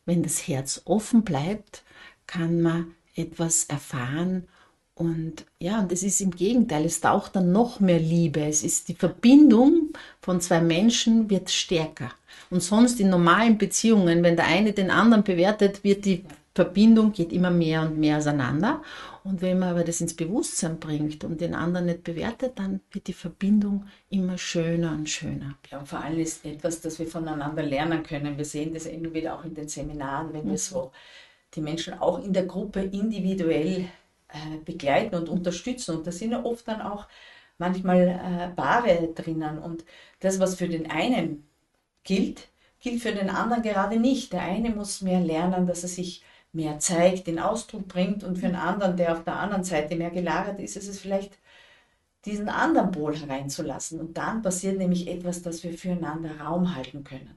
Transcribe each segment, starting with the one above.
wenn das Herz offen bleibt, kann man etwas erfahren. Und ja, und es ist im Gegenteil, es taucht dann noch mehr Liebe. Es ist die Verbindung von zwei Menschen wird stärker. Und sonst in normalen Beziehungen, wenn der eine den anderen bewertet, wird die Verbindung geht immer mehr und mehr auseinander. Und wenn man aber das ins Bewusstsein bringt und den anderen nicht bewertet, dann wird die Verbindung immer schöner und schöner. Ja, und vor allem ist etwas, das wir voneinander lernen können. Wir sehen das immer wieder auch in den Seminaren, wenn wir so die Menschen auch in der Gruppe individuell begleiten und unterstützen. Und da sind ja oft dann auch manchmal Paare drinnen. Und das, was für den einen gilt, gilt für den anderen gerade nicht. Der eine muss mehr lernen, dass er sich mehr zeigt, den Ausdruck bringt. Und für den anderen, der auf der anderen Seite mehr gelagert ist, ist es vielleicht diesen anderen Pol hereinzulassen. Und dann passiert nämlich etwas, dass wir füreinander Raum halten können.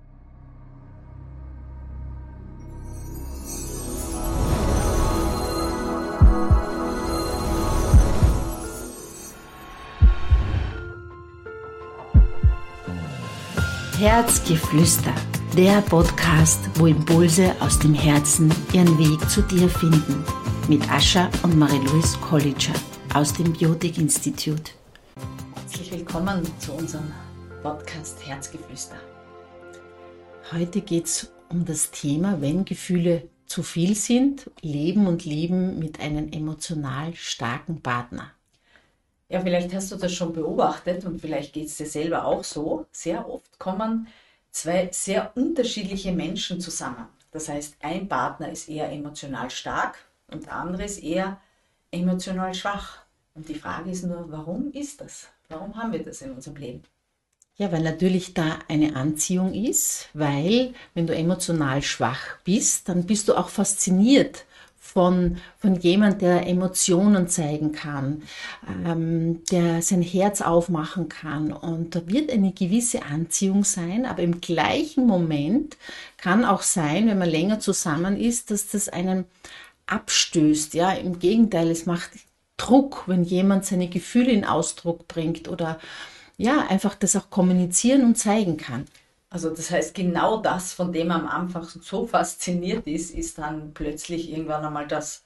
Herzgeflüster, der Podcast, wo Impulse aus dem Herzen ihren Weg zu dir finden. Mit Ascha und Marie-Louise Kolitscher aus dem Biotik Institut. Herzlich willkommen zu unserem Podcast Herzgeflüster. Heute geht es um das Thema, wenn Gefühle zu viel sind, leben und lieben mit einem emotional starken Partner. Ja, vielleicht hast du das schon beobachtet und vielleicht geht es dir selber auch so. Sehr oft kommen zwei sehr unterschiedliche Menschen zusammen. Das heißt, ein Partner ist eher emotional stark und der andere ist eher emotional schwach. Und die Frage ist nur, warum ist das? Warum haben wir das in unserem Leben? Ja, weil natürlich da eine Anziehung ist, weil wenn du emotional schwach bist, dann bist du auch fasziniert von jemand, der Emotionen zeigen kann, der sein Herz aufmachen kann. Und da wird eine gewisse Anziehung sein, aber im gleichen Moment kann auch sein, wenn man länger zusammen ist, dass das einen abstößt. Ja, im Gegenteil, es macht Druck, wenn jemand seine Gefühle in Ausdruck bringt oder ja, einfach das auch kommunizieren und zeigen kann. Also das heißt, genau das, von dem man am Anfang so fasziniert ist, ist dann plötzlich irgendwann einmal das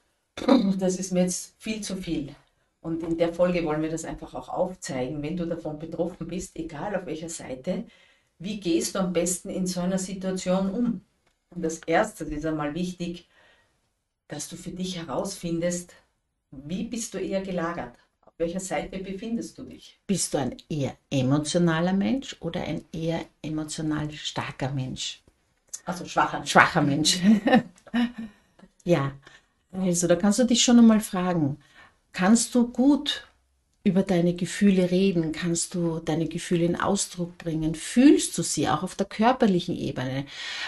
ist mir jetzt viel zu viel. Und in der Folge wollen wir das einfach auch aufzeigen, wenn du davon betroffen bist, egal auf welcher Seite, wie gehst du am besten in so einer Situation um? Und das Erste ist einmal wichtig, dass du für dich herausfindest, wie bist du eher gelagert? Auf welcher Seite befindest du dich? Bist du ein eher emotionaler Mensch oder ein eher emotional starker Mensch? Also schwacher. Schwacher Mensch. Ja, also da kannst du dich schon einmal fragen, kannst du gut über deine Gefühle reden? Kannst du deine Gefühle in Ausdruck bringen? Fühlst du sie auch auf der körperlichen Ebene?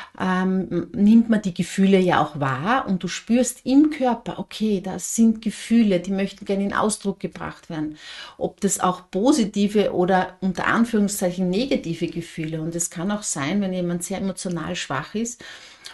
Nimmt man die Gefühle ja auch wahr und du spürst im Körper, okay, das sind Gefühle, die möchten gerne in Ausdruck gebracht werden. Ob das auch positive oder unter Anführungszeichen negative Gefühle. Und es kann auch sein, wenn jemand sehr emotional schwach ist,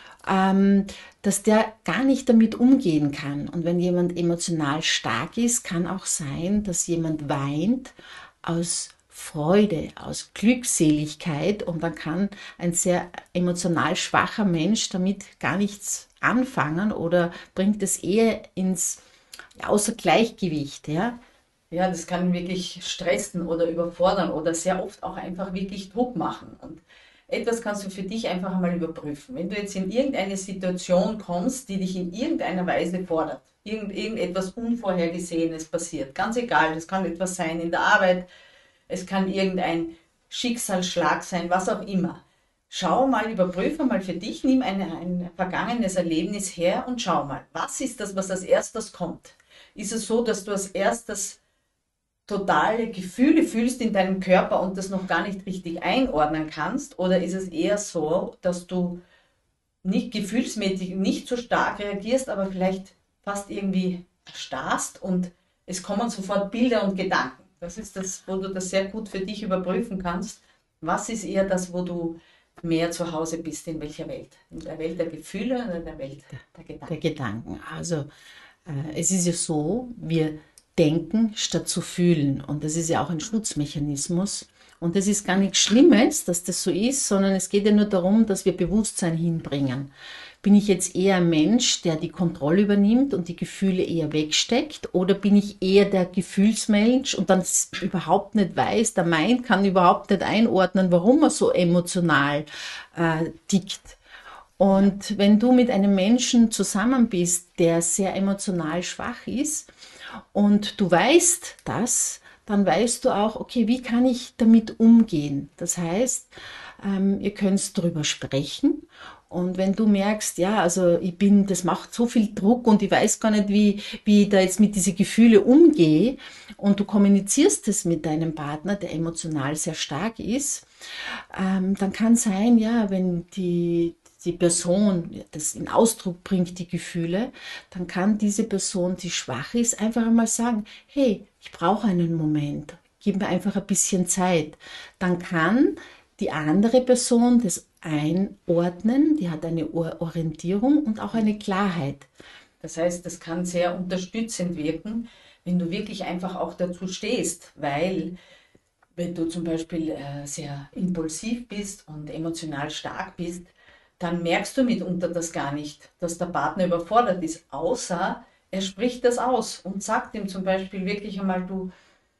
dass der gar nicht damit umgehen kann. Und wenn jemand emotional stark ist, kann auch sein, dass jemand weint aus Freude, aus Glückseligkeit und dann kann ein sehr emotional schwacher Mensch damit gar nichts anfangen oder bringt es eher ins außer Gleichgewicht. Ja? Ja, das kann wirklich stressen oder überfordern oder sehr oft auch einfach wirklich Druck machen. Und etwas kannst du für dich einfach einmal überprüfen. Wenn du jetzt in irgendeine Situation kommst, die dich in irgendeiner Weise fordert, irgendetwas Unvorhergesehenes passiert, ganz egal, das kann etwas sein in der Arbeit, es kann irgendein Schicksalsschlag sein, was auch immer. Schau mal, überprüfe mal für dich, nimm ein vergangenes Erlebnis her und schau mal, was ist das, was als erstes kommt? Ist es so, dass du als erstes totale Gefühle fühlst in deinem Körper und das noch gar nicht richtig einordnen kannst? Oder ist es eher so, dass du nicht gefühlsmäßig nicht so stark reagierst, aber vielleicht fast irgendwie erstarrst und es kommen sofort Bilder und Gedanken? Das ist das, wo du das sehr gut für dich überprüfen kannst. Was ist eher das, wo du mehr zu Hause bist, in welcher Welt? In der Welt der Gefühle oder in der Welt der Gedanken? Der Gedanken. Also es ist ja so, wir denken statt zu fühlen und das ist ja auch ein Schutzmechanismus Und das ist gar nichts Schlimmes, dass das so ist, sondern es geht ja nur darum, dass wir Bewusstsein hinbringen. Bin ich jetzt eher ein Mensch, der die Kontrolle übernimmt und die Gefühle eher wegsteckt? Oder bin ich eher der Gefühlsmensch und dann überhaupt nicht weiß, der Mind kann überhaupt nicht einordnen, warum er so emotional tickt? Und wenn du mit einem Menschen zusammen bist, der sehr emotional schwach ist und du weißt das, dann weißt du auch, okay, wie kann ich damit umgehen? Das heißt, ihr könnt darüber sprechen. Und wenn du merkst, ja, also das macht so viel Druck und ich weiß gar nicht, wie ich da jetzt mit diesen Gefühlen umgehe und du kommunizierst es mit deinem Partner, der emotional sehr stark ist, dann kann sein, ja, wenn die Person das in Ausdruck bringt, die Gefühle, dann kann diese Person, die schwach ist, einfach einmal sagen, hey, ich brauche einen Moment, gib mir einfach ein bisschen Zeit. Dann kann die andere Person das einordnen, die hat eine Orientierung und auch eine Klarheit. Das heißt, das kann sehr unterstützend wirken, wenn du wirklich einfach auch dazu stehst, weil wenn du zum Beispiel sehr impulsiv bist und emotional stark bist, dann merkst du mitunter das gar nicht, dass der Partner überfordert ist, außer er spricht das aus und sagt ihm zum Beispiel wirklich einmal, du,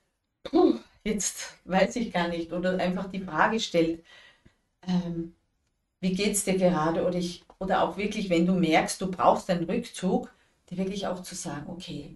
jetzt weiß ich gar nicht, oder einfach die Frage stellt, ähm, wie geht's dir gerade? Oder auch wirklich, wenn du merkst, du brauchst einen Rückzug, dir wirklich auch zu sagen, okay,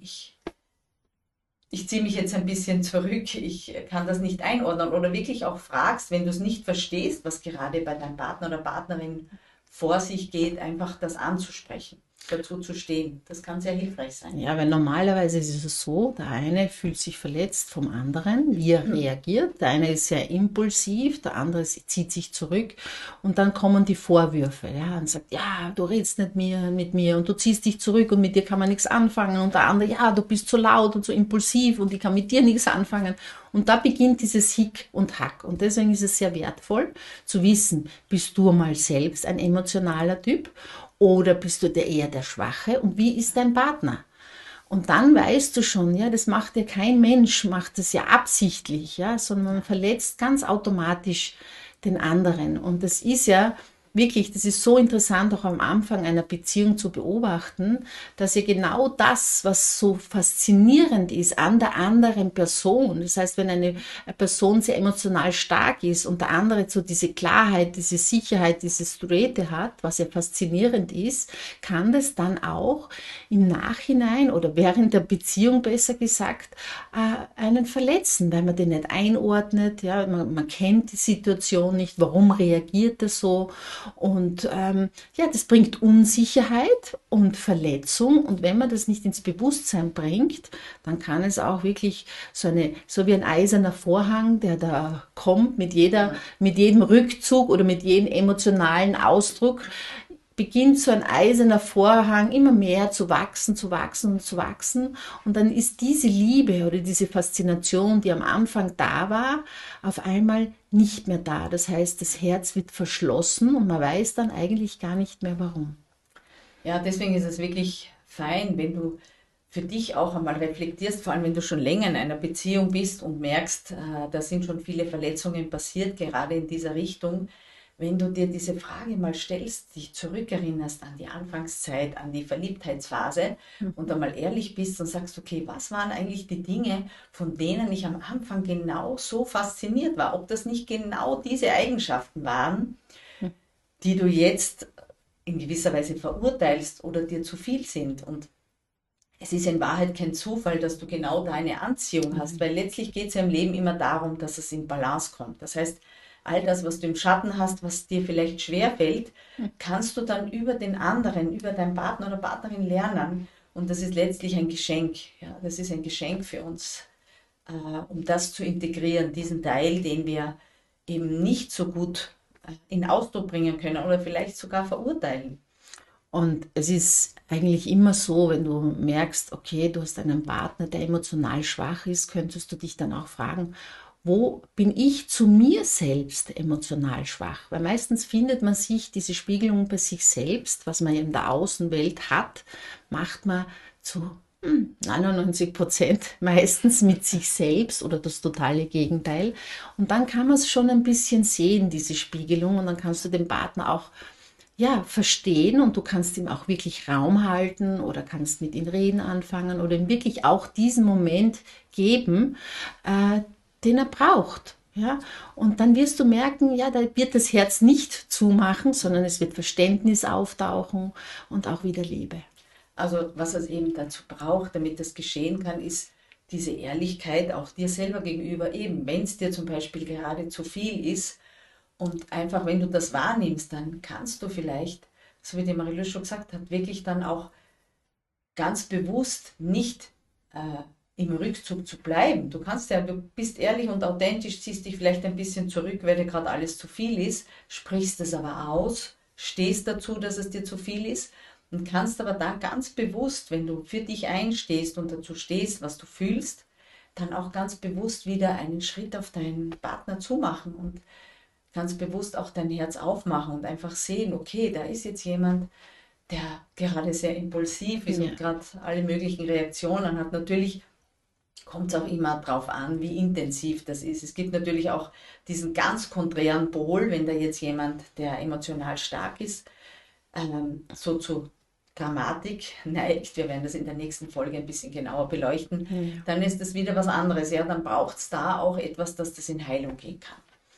ich ziehe mich jetzt ein bisschen zurück, ich kann das nicht einordnen. Oder wirklich auch fragst, wenn du es nicht verstehst, was gerade bei deinem Partner oder Partnerin vor sich geht, einfach das anzusprechen, dazu zu stehen. Das kann sehr hilfreich sein. Ja, weil normalerweise ist es so, der eine fühlt sich verletzt vom anderen, wie er reagiert. Der eine ist sehr impulsiv, der andere zieht sich zurück und dann kommen die Vorwürfe. Ja, und sagt, ja, du redest nicht mit mir und du ziehst dich zurück und mit dir kann man nichts anfangen. Und der andere, ja, du bist so laut und so impulsiv und ich kann mit dir nichts anfangen. Und da beginnt dieses Hick und Hack. Und deswegen ist es sehr wertvoll zu wissen, bist du mal selbst ein emotionaler Typ oder bist du eher der Schwache und wie ist dein Partner? Und dann weißt du schon, ja, das macht ja kein Mensch, macht das ja absichtlich, ja, sondern man verletzt ganz automatisch den anderen. Und das ist ja wirklich, das ist so interessant, auch am Anfang einer Beziehung zu beobachten, dass ja genau das, was so faszinierend ist an der anderen Person, das heißt, wenn eine Person sehr emotional stark ist und der andere so diese Klarheit, diese Sicherheit, diese Straighte hat, was ja faszinierend ist, kann das dann auch im Nachhinein oder während der Beziehung, besser gesagt, einen verletzen, weil man den nicht einordnet, ja, man kennt die Situation nicht, warum reagiert er so. Und ja, das bringt Unsicherheit und Verletzung. Und wenn man das nicht ins Bewusstsein bringt, dann kann es auch wirklich so wie ein eiserner Vorhang, der da kommt mit jedem Rückzug oder mit jedem emotionalen Ausdruck, beginnt so ein eiserner Vorhang immer mehr zu wachsen, zu wachsen und zu wachsen. Und dann ist diese Liebe oder diese Faszination, die am Anfang da war, auf einmal nicht mehr da. Das heißt, das Herz wird verschlossen und man weiß dann eigentlich gar nicht mehr warum. Ja, deswegen ist es wirklich fein, wenn du für dich auch einmal reflektierst, vor allem wenn du schon länger in einer Beziehung bist und merkst, da sind schon viele Verletzungen passiert, gerade in dieser Richtung. Wenn du dir diese Frage mal stellst, dich zurückerinnerst an die Anfangszeit, an die Verliebtheitsphase und einmal ehrlich bist und sagst, okay, was waren eigentlich die Dinge, von denen ich am Anfang genau so fasziniert war? Ob das nicht genau diese Eigenschaften waren, die du jetzt in gewisser Weise verurteilst oder dir zu viel sind. Und es ist in Wahrheit kein Zufall, dass du genau da eine Anziehung hast, weil letztlich geht es ja im Leben immer darum, dass es in Balance kommt. Das heißt, all das, was du im Schatten hast, was dir vielleicht schwer fällt, kannst du dann über den anderen, über deinen Partner oder Partnerin lernen. Und das ist letztlich ein Geschenk. Ja, das ist ein Geschenk für uns, um das zu integrieren, diesen Teil, den wir eben nicht so gut in Ausdruck bringen können oder vielleicht sogar verurteilen. Und es ist eigentlich immer so, wenn du merkst, okay, du hast einen Partner, der emotional schwach ist, könntest du dich dann auch fragen, wo bin ich zu mir selbst emotional schwach? Weil meistens findet man sich diese Spiegelung bei sich selbst, was man in der Außenwelt hat, macht man zu 99% meistens mit sich selbst oder das totale Gegenteil. Und dann kann man es schon ein bisschen sehen, diese Spiegelung, und dann kannst du den Partner auch ja, verstehen, und du kannst ihm auch wirklich Raum halten oder kannst mit ihm reden anfangen oder ihm wirklich auch diesen Moment geben, äh, den er braucht. Ja? Und dann wirst du merken, ja, da wird das Herz nicht zumachen, sondern es wird Verständnis auftauchen und auch wieder Liebe. Also was es eben dazu braucht, damit das geschehen kann, ist diese Ehrlichkeit auch dir selber gegenüber. Eben, wenn es dir zum Beispiel gerade zu viel ist und einfach, wenn du das wahrnimmst, dann kannst du vielleicht, so wie die Marilou schon gesagt hat, wirklich dann auch ganz bewusst nicht im Rückzug zu bleiben. Du kannst ja, du bist ehrlich und authentisch, ziehst dich vielleicht ein bisschen zurück, weil dir gerade alles zu viel ist, sprichst es aber aus, stehst dazu, dass es dir zu viel ist und kannst aber dann ganz bewusst, wenn du für dich einstehst und dazu stehst, was du fühlst, dann auch ganz bewusst wieder einen Schritt auf deinen Partner zumachen und ganz bewusst auch dein Herz aufmachen und einfach sehen, okay, da ist jetzt jemand, der gerade sehr impulsiv ist und Ja. gerade alle möglichen Reaktionen hat. Natürlich kommt es auch immer darauf an, wie intensiv das ist. Es gibt natürlich auch diesen ganz konträren Pol, wenn da jetzt jemand, der emotional stark ist, so zu Dramatik neigt, wir werden das in der nächsten Folge ein bisschen genauer beleuchten, Ja. dann ist das wieder was anderes. Ja, dann braucht es da auch etwas, dass das in Heilung gehen kann.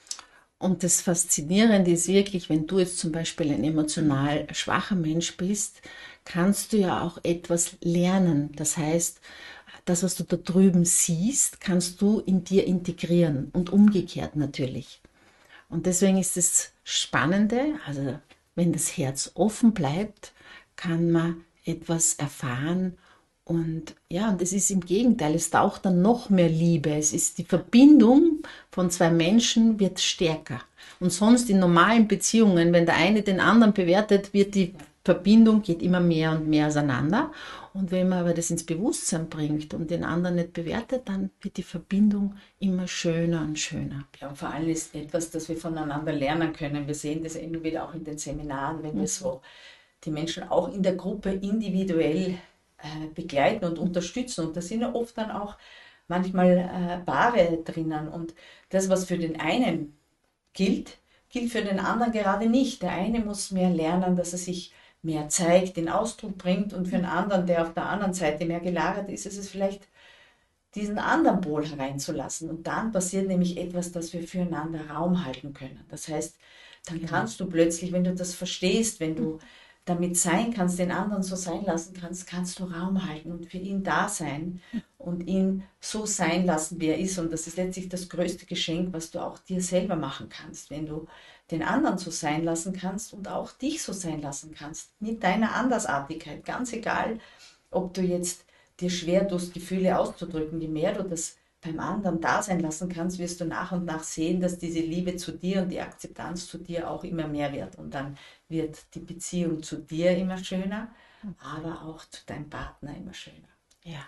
Und das Faszinierende ist wirklich, wenn du jetzt zum Beispiel ein emotional schwacher Mensch bist, kannst du ja auch etwas lernen. Das heißt, das, was du da drüben siehst, kannst du in dir integrieren und umgekehrt natürlich. Und deswegen ist das Spannende, also wenn das Herz offen bleibt, kann man etwas erfahren. Und ja, und es ist im Gegenteil, es taucht dann noch mehr Liebe. Es ist die Verbindung von zwei Menschen wird stärker. Und sonst in normalen Beziehungen, wenn der eine den anderen bewertet, wird die Verbindung geht immer mehr und mehr auseinander. Und wenn man aber das ins Bewusstsein bringt und den anderen nicht bewertet, dann wird die Verbindung immer schöner und schöner. Ja, und vor allem ist etwas, das wir voneinander lernen können. Wir sehen das immer wieder auch in den Seminaren, wenn wir so die Menschen auch in der Gruppe individuell begleiten und unterstützen. Und da sind ja oft dann auch manchmal Paare drinnen. Und das, was für den einen gilt, gilt für den anderen gerade nicht. Der eine muss mehr lernen, dass er sich mehr zeigt, den Ausdruck bringt. Und für den anderen, der auf der anderen Seite mehr gelagert ist, ist es vielleicht diesen anderen Pol hereinzulassen. Und dann passiert nämlich etwas, dass wir füreinander Raum halten können. Das heißt, dann kannst du plötzlich, wenn du das verstehst, wenn du damit sein kannst, den anderen so sein lassen kannst, kannst du Raum halten und für ihn da sein und ihn so sein lassen, wie er ist. Und das ist letztlich das größte Geschenk, was du auch dir selber machen kannst, wenn du den anderen so sein lassen kannst und auch dich so sein lassen kannst, mit deiner Andersartigkeit. Ganz egal, ob du jetzt dir schwer tust, Gefühle auszudrücken. Je mehr du das beim anderen da sein lassen kannst, wirst du nach und nach sehen, dass diese Liebe zu dir und die Akzeptanz zu dir auch immer mehr wird. Und dann wird die Beziehung zu dir immer schöner, aber auch zu deinem Partner immer schöner. Ja.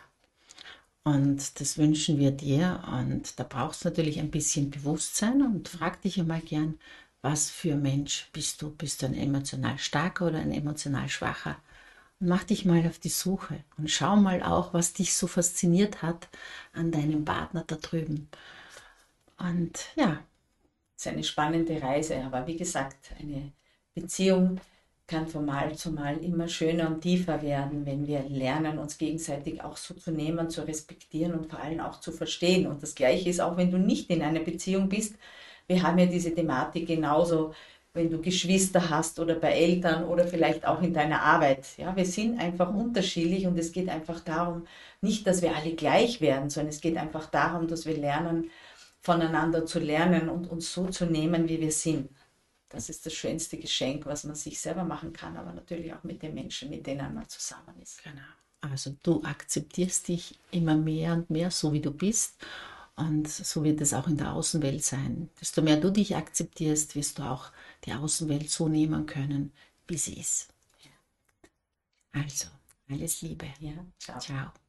Und das wünschen wir dir. Und da brauchst du natürlich ein bisschen Bewusstsein und frag dich einmal gern, was für Mensch bist du? Bist du ein emotional starker oder ein emotional schwacher? Und mach dich mal auf die Suche und schau mal auch, was dich so fasziniert hat an deinem Partner da drüben. Und ja, Es ist eine spannende Reise, aber wie gesagt, eine Beziehung kann von Mal zu Mal immer schöner und tiefer werden, wenn wir lernen, uns gegenseitig auch so zu nehmen, zu respektieren und vor allem auch zu verstehen. Und das Gleiche ist auch, wenn du nicht in einer Beziehung bist. Wir haben ja diese Thematik genauso, wenn du Geschwister hast oder bei Eltern oder vielleicht auch in deiner Arbeit. Ja, wir sind einfach unterschiedlich und es geht einfach darum, nicht, dass wir alle gleich werden, sondern es geht einfach darum, dass wir lernen, voneinander zu lernen und uns so zu nehmen, wie wir sind. Das ist das schönste Geschenk, was man sich selber machen kann, aber natürlich auch mit den Menschen, mit denen man zusammen ist. genau. Also du akzeptierst dich immer mehr und mehr, so wie du bist. Und so wird es auch in der Außenwelt sein. Desto mehr du dich akzeptierst, wirst du auch die Außenwelt so nehmen können, wie sie ist. Also, alles Liebe. Ja, ciao. Ciao.